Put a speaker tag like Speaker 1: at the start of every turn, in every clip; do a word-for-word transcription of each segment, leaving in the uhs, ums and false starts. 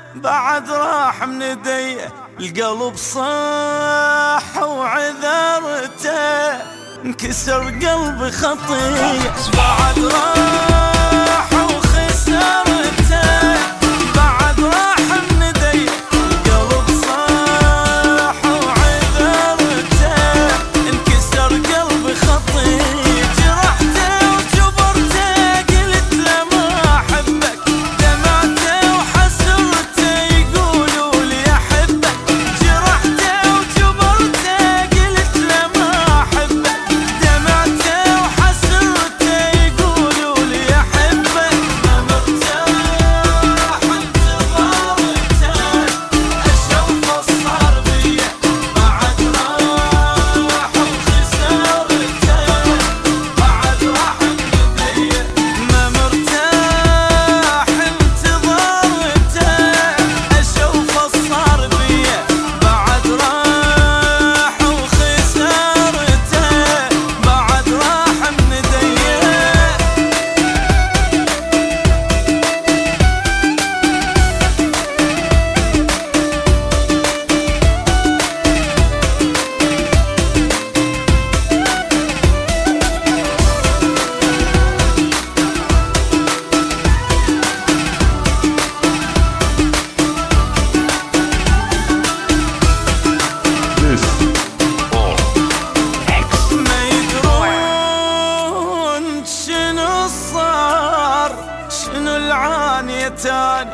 Speaker 1: بعد راح من يديه، القلب صاح وعذرته، انكسر قلبي خطيه بعد راح وخسرته، بعد راح من يديه، القلب صاح وعذرته، انكسر قلبي خطيه، جرحته وجبرته قلت له ما احبك، دمعته وحسرته يقولوا لي احبك، جرحته وجبرته قلت له ما احبك، دمعته وحسرته يقولوا لي احبك، ما مرتاح انتظرته، اشوفه صار بيه بعد راح وخسرته، بعد راح من يديه، ما مرتاح انتظرته، اشوفه صار بيه بعد راح وخسرته، بعد راح من يديه. ما يدرون شنو صار، شنو العانية تاني،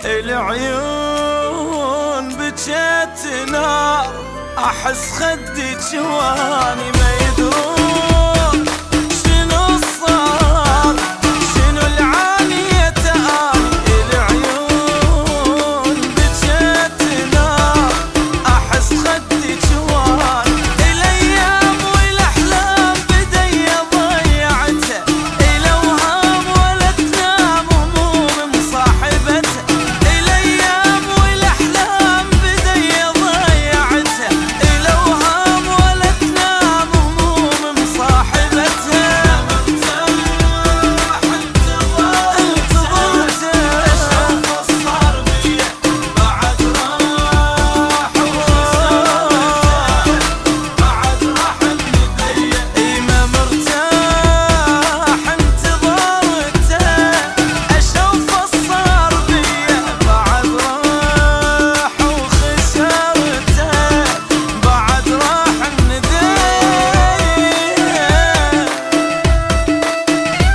Speaker 1: العيون بجت نار، احس خدي جواني، ما يدرون شنو صار، شنو العانية تاني، العيون بجت نار، احس خدي جواني، الايام والاحلام بدي ضيعتها، الاوهام ولا تنام هموم مصاحبتها، الايام والاحلام بدي ضيعتها، الاوهام ولا تنام هموم مصاحبتها، مرتاح انتظرته، اشوفه صار بيه بعد راح وخسرته، بعد راح من يديه، اي ما مرتاح انتظرته، اشوفه صار بيه بعد راح وخسرته، بعد راح من يديه.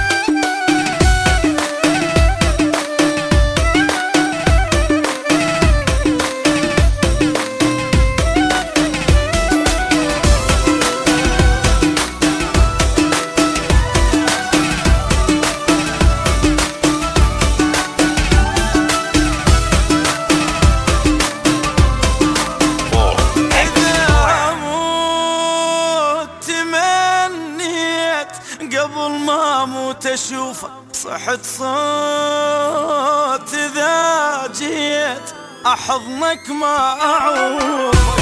Speaker 1: إذا أموت تمنيت قبل ما أموت أشوفك، صحت صوت إذا جيت أحضنك ما أعوف.